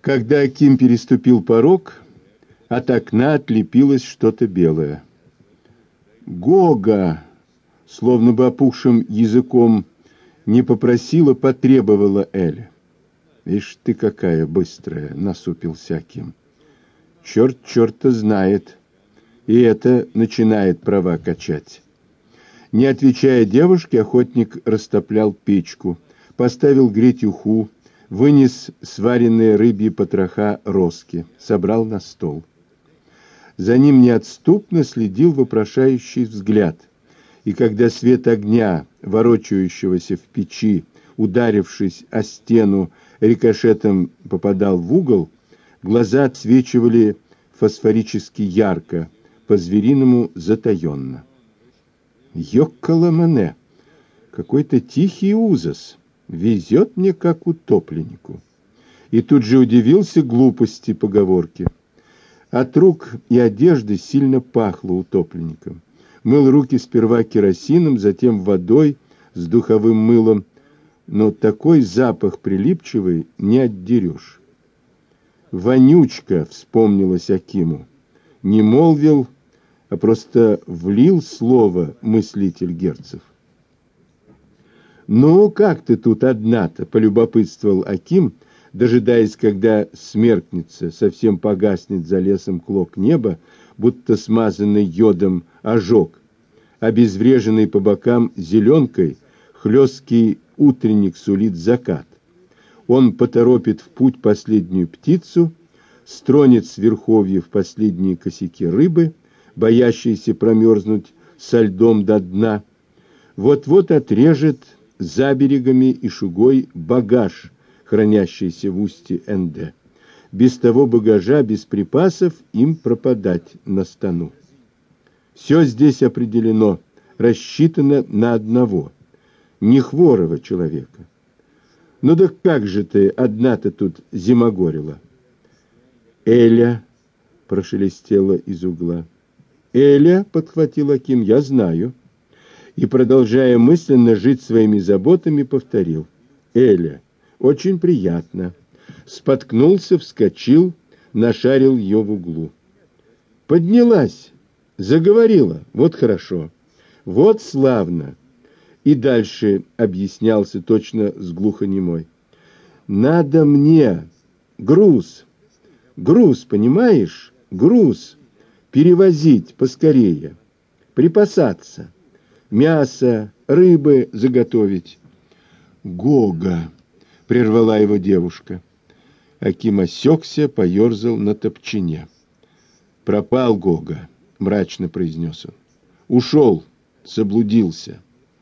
Когда Аким переступил порог, от окна отлепилось что-то белое. «Гога!» Словно бы опухшим языком не попросила, потребовала Эля. «Ишь ты какая быстрая!» — насупился Аким. «Черт черта знает!» И это начинает права качать. Не отвечая девушке, охотник растоплял печку, поставил греть уху, вынес сваренные рыбьи потроха роски, собрал на стол. За ним неотступно следил вопрошающий взгляд, и когда свет огня, ворочающегося в печи, ударившись о стену, рикошетом попадал в угол, глаза отсвечивали фосфорически ярко, по-звериному затаенно. Ёккаламане! Какой-то тихий ужас! Везет мне, как утопленнику. И тут же удивился глупости поговорки. От рук и одежды сильно пахло утопленником. Мыл руки сперва керосином, затем водой с духовым мылом, но такой запах прилипчивый не отдерешь. «Вонючка!» — вспомнилось Акиму. Не молвил, а просто влил слово мыслитель Герцев. «Ну, как ты тут одна-то?» — полюбопытствовал Аким, дожидаясь, когда смеркнется, совсем погаснет за лесом клок неба, будто смазанный йодом ожог, обезвреженный по бокам зеленкой, хлесткий утренник сулит закат. Он поторопит в путь последнюю птицу, стронет с верховьев последние косяки рыбы, боящиеся промерзнуть со льдом до дна, вот-вот отрежет за берегами и шугой багаж, хранящийся в устье Энде. Без того багажа, без припасов им пропадать на стану. Все здесь определено, рассчитано на одного, не хворого человека. Ну да как же ты одна-то тут зимогорила? «Эля!» — прошелестела из угла. «Эля!» — подхватил Аким, — «я знаю». И, продолжая мысленно жить своими заботами, повторил. «Эля! Очень приятно». Споткнулся, вскочил, нашарил ее в углу. Поднялась, заговорила. Вот хорошо, вот славно. И дальше объяснялся точно с глухонемой. «Надо мне груз, понимаешь, груз перевозить поскорее, припасаться, мясо, рыбы заготовить». «Гога!» — прервала его девушка. Аким осекся, поерзал на топчине. «Пропал Гога», — мрачно произнес он. «Ушел, заблудился».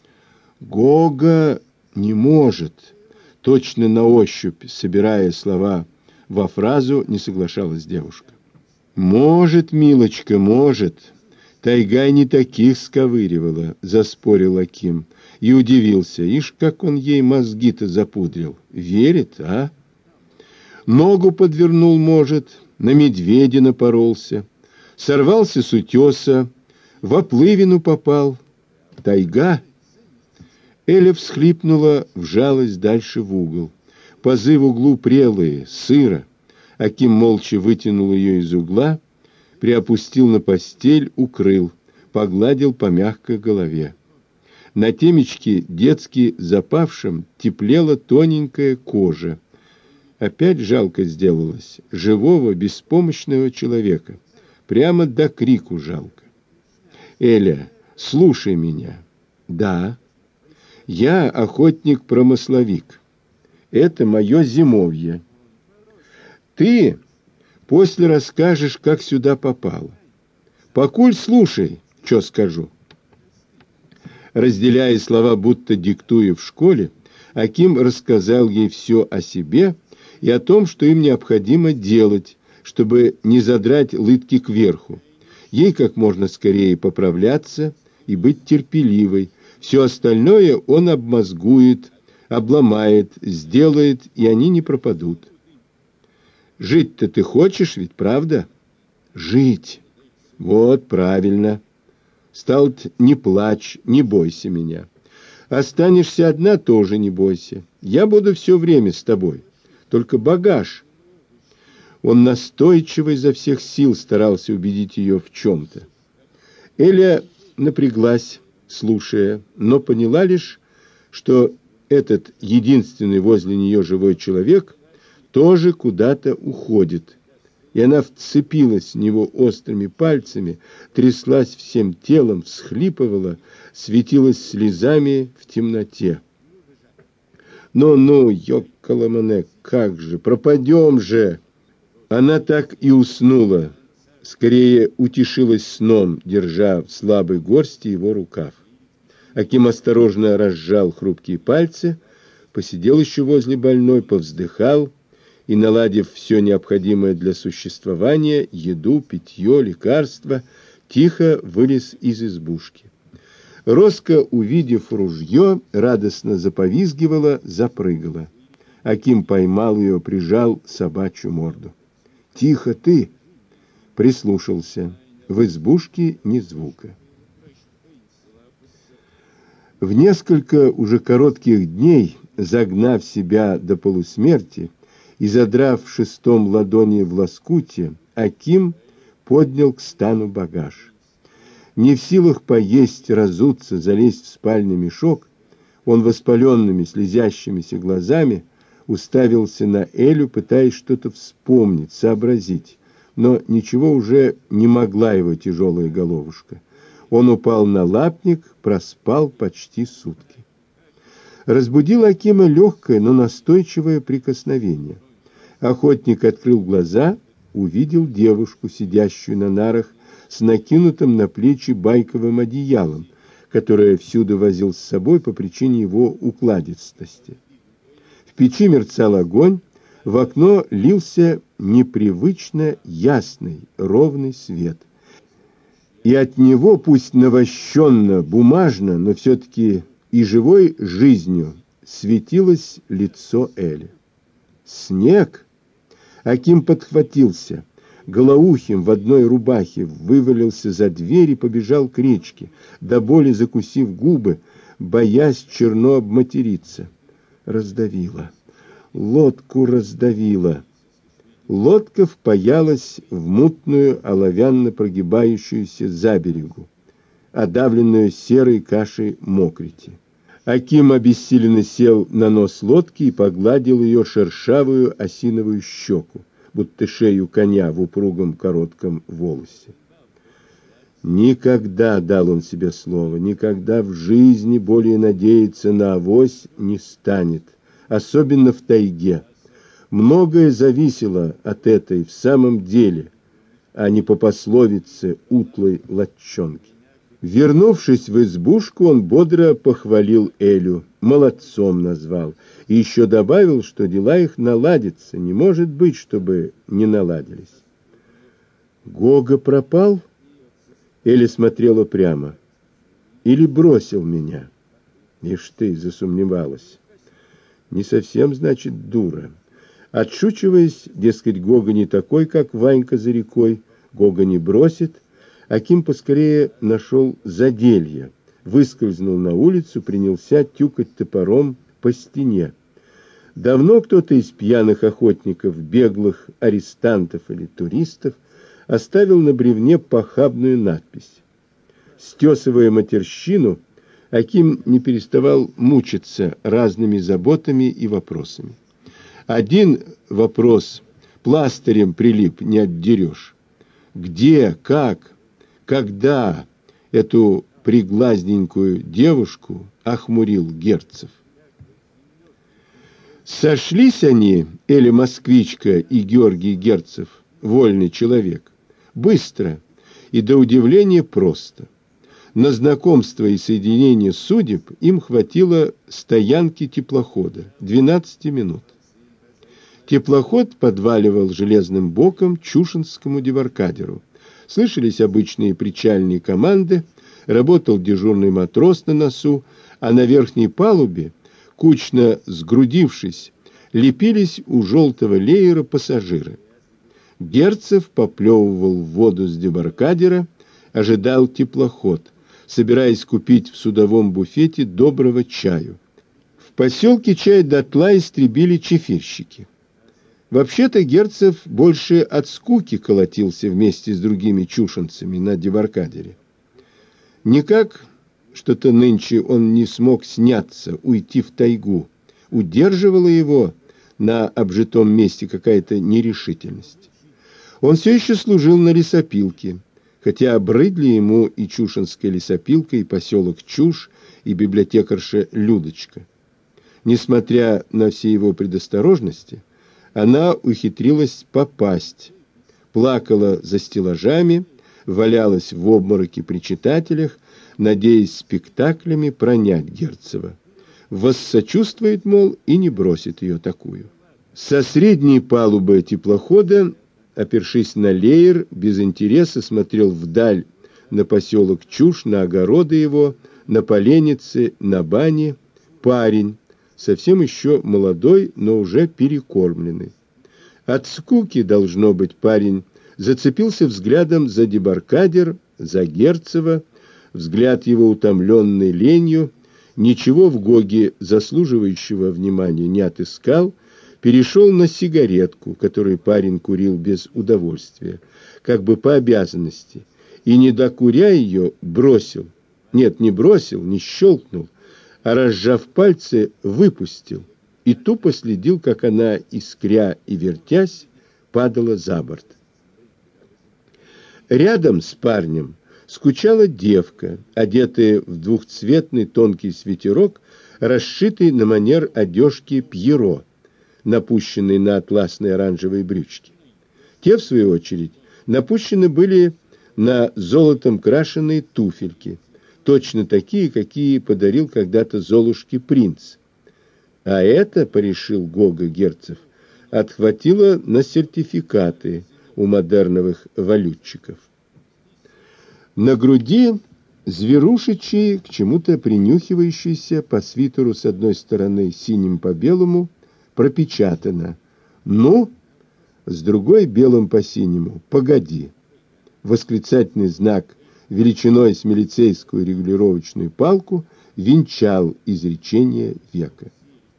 «Гога не может», — точно на ощупь, собирая слова во фразу, не соглашалась девушка. «Может, милочка, может. Тайга не таких сковыривала», — заспорил Аким. И удивился, ишь, как он ей мозги-то запудрил. Верит, а? Ногу подвернул, может, на медведя напоролся, сорвался с утеса, в оплывину попал. Тайга? Эля всхлипнула, вжалась дальше в угол. Пазы в углу прелые, сыро. Аким молча вытянул ее из угла, приопустил на постель, укрыл, погладил по мягкой голове. На темечке детски запавшем теплела тоненькая кожа. Опять жалко сделалось живого, беспомощного человека. Прямо до крику жалко. «Эля, слушай меня». «Да, я охотник-промысловик. Это мое зимовье. Ты после расскажешь, как сюда попала. Покуль слушай, что скажу». Разделяя слова, будто диктуя в школе, Аким рассказал ей все о себе и о том, что им необходимо делать, чтобы не задрать лытки кверху. Ей как можно скорее поправляться и быть терпеливой. Все остальное он обмозгует, обломает, сделает, и они не пропадут. Жить-то ты хочешь ведь, правда? Жить. Вот, правильно. Стало-то, не плачь, не бойся меня. Останешься одна, тоже не бойся. Я буду все время с тобой. Только багаж. Он настойчиво изо всех сил старался убедить ее в чем-то. Эля напряглась, слушая, но поняла лишь, что этот единственный возле нее живой человек тоже куда-то уходит. И она вцепилась в него острыми пальцами, тряслась всем телом, всхлипывала, светилась слезами в темноте. «Ну, ёккаламане, как же, пропадем же!» Она так и уснула, скорее утешилась сном, держа в слабой горсти его рукав. Аким осторожно разжал хрупкие пальцы, посидел еще возле больной, повздыхал и, наладив все необходимое для существования, еду, питье, лекарства, тихо вылез из избушки. Роска, увидев ружье, радостно заповизгивала, запрыгала. Аким поймал ее, прижал собачью морду. «Тихо ты!» Прислушался. В избушке ни звука. В несколько уже коротких дней, загнав себя до полусмерти и задрав шестом ладони в лоскуте, Аким поднял к стану багаж. Не в силах поесть, разуться, залезть в спальный мешок, он воспаленными, слезящимися глазами уставился на Элю, пытаясь что-то вспомнить, сообразить, но ничего уже не могла его тяжелая головушка. Он упал на лапник, проспал почти сутки. Разбудило Акима легкое, но настойчивое прикосновение. Охотник открыл глаза, увидел девушку, сидящую на нарах, с накинутым на плечи байковым одеялом, которое всюду возил с собой по причине его укладистости. В печи мерцал огонь, в окно лился непривычно ясный, ровный свет. И от него, пусть навощенно, бумажно, но все-таки и живой жизнью, светилось лицо Эли. Снег! Аким подхватился, голоухим в одной рубахе вывалился за дверь и побежал к речке, до боли закусив губы, боясь черно обматериться. Раздавило. Лодку раздавило. Лодка впаялась в мутную, оловянно прогибающуюся за берегу, одавленную серой кашей мокрити. Аким обессиленно сел на нос лодки и погладил ее шершавую осиновую щеку, будто шею коня в упругом коротком волосе. Никогда, дал он себе слово, никогда в жизни более надеяться на авось не станет, особенно в тайге. Многое зависело от этой в самом деле, а не по пословице утлой латчонки. Вернувшись в избушку, он бодро похвалил Элю, молодцом назвал, и еще добавил, что дела их наладятся, не может быть, чтобы не наладились. Гога пропал? Эля смотрела прямо. Или бросил меня? Ишь ты, засомневалась. Не совсем, значит, дура. Отшучиваясь, дескать, Гога не такой, как Ванька за рекой, Гога не бросит, Аким поскорее нашел заделье, выскользнул на улицу, принялся тюкать топором по стене. Давно кто-то из пьяных охотников, беглых арестантов или туристов оставил на бревне похабную надпись. Стесывая матерщину, Аким не переставал мучиться разными заботами и вопросами. Один вопрос пластырем прилип, не отдерешь. Где, как, когда эту приглазненькую девушку охмурил Герцев? Сошлись они, Эля Москвичка и Георгий Герцев, вольный человек, быстро и до удивления просто. На знакомство и соединение судеб им хватило стоянки теплохода, 12 минут. Теплоход подваливал железным боком Чушинскому дебаркадеру. Слышались обычные причальные команды, работал дежурный матрос на носу, а на верхней палубе, кучно сгрудившись, лепились у желтого леера пассажиры. Герцев поплевывал в воду с дебаркадера, ожидал теплоход, собираясь купить в судовом буфете доброго чаю. В поселке чай дотла истребили чефирщики. Вообще-то Герцев больше от скуки колотился вместе с другими чушенцами на дебаркадере. Никак что-то нынче он не смог сняться, уйти в тайгу. Удерживала его на обжитом месте какая-то нерешительность. Он все еще служил на лесопилке, хотя обрыдли ему и Чушинская лесопилка, и поселок Чуш, и библиотекарша Людочка. Несмотря на все его предосторожности, она ухитрилась попасть, плакала за стеллажами, валялась в обмороке при читателях, надеясь спектаклями пронять Герцева. Воссочувствует, мол, и не бросит ее такую. Со средней палубы теплохода, опершись на леер, без интереса смотрел вдаль на поселок Чуш, на огороды его, на поленницы, на бани парень, совсем еще молодой, но уже перекормленный. От скуки, должно быть, парень зацепился взглядом за дебаркадер, за Герцева, взгляд его, утомленный ленью, ничего в Гоге заслуживающего внимания не отыскал, перешел на сигаретку, которую парень курил без удовольствия, как бы по обязанности, и, не докуря ее, бросил. Нет, не бросил, не щелкнул, а, разжав пальцы, выпустил, и тупо следил, как она, искря и вертясь, падала за борт. Рядом с парнем скучала девка, одетая в двухцветный тонкий свитерок, расшитый на манер одежки Пьеро, напущенный на атласные оранжевые брючки. Те, в свою очередь, напущены были на золотом крашеные туфельки, точно такие, какие подарил когда-то Золушке принц. А это, порешил Гога Герцев, отхватило на сертификаты у модерновых валютчиков. На груди зверушечий, к чему-то принюхивающийся по свитеру с одной стороны синим по белому, пропечатано «Ну», с другой белым по синему «Погоди». Восклицательный знак величиной с милицейскую регулировочную палку венчал изречение века.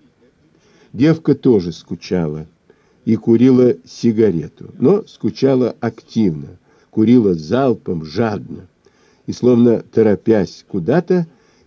Девка тоже скучала и курила сигарету, но скучала активно, курила залпом, жадно, и, словно торопясь куда-то,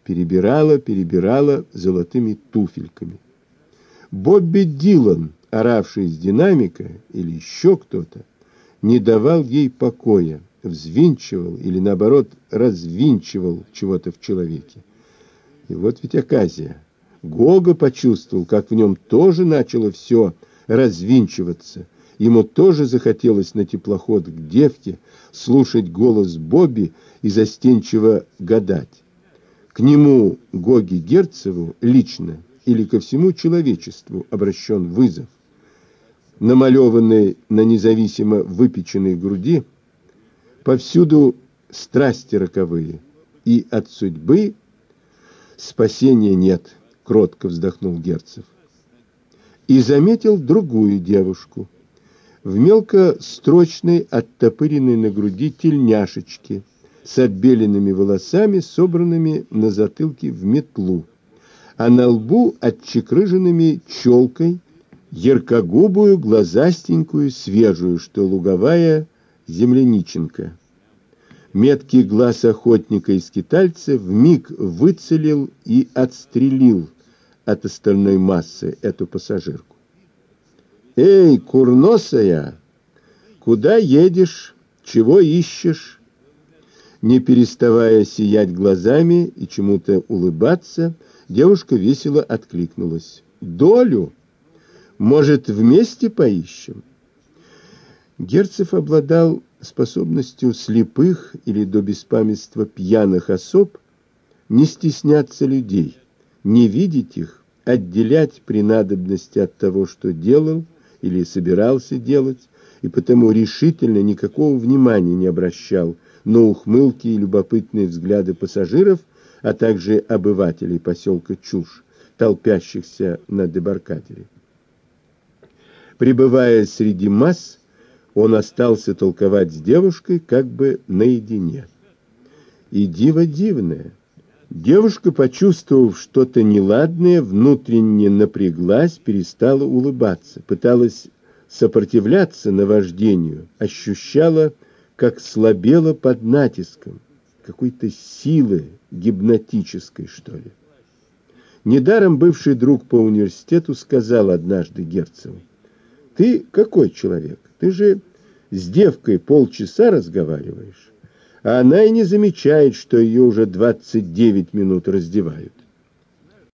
перебирала золотыми туфельками. Бобби Дилан, оравший из динамика, или еще кто-то, не давал ей покоя, взвинчивал или, наоборот, развинчивал чего-то в человеке. И вот ведь оказия. Гога почувствовал, как в нем тоже начало все развинчиваться. Ему тоже захотелось на теплоход к девке, слушать голос Бобби и застенчиво гадать. К нему, Гоге Герцеву, лично или ко всему человечеству обращен вызов. Намалеванный на независимо выпеченной груди повсюду страсти роковые, и от судьбы спасения нет, кротко вздохнул Герцев. И заметил другую девушку в мелкострочной, оттопыренной на груди тельняшечке, с отбеленными волосами, собранными на затылке в метлу, а на лбу отчекрыженными челкой, яркогубую, глазастенькую, свежую, что луговая земляниченка. Меткий глаз охотника и скитальца вмиг выцелил и отстрелил от остальной массы эту пассажирку. «Эй, курносая, куда едешь? Чего ищешь?» Не переставая сиять глазами и чему-то улыбаться, девушка весело откликнулась. «Долю? Может, вместе поищем?» Герцев обладал способностью слепых или до беспамятства пьяных особ не стесняться людей, не видеть их, отделять при надобности от того, что делал или собирался делать, и потому решительно никакого внимания не обращал на ухмылки и любопытные взгляды пассажиров, а также обывателей поселка Чуш, толпящихся на дебаркадере. Пребывая среди масс, он остался толковать с девушкой как бы наедине. И диво дивное. Девушка, почувствовав что-то неладное, внутренне напряглась, перестала улыбаться, пыталась сопротивляться наваждению, ощущала, как слабела под натиском какой-то силы гипнотической, что ли. Недаром бывший друг по университету сказал однажды Герцеву: «Ты какой человек? Ты же с девкой полчаса разговариваешь, а она и не замечает, что ее уже 29 минут раздевают».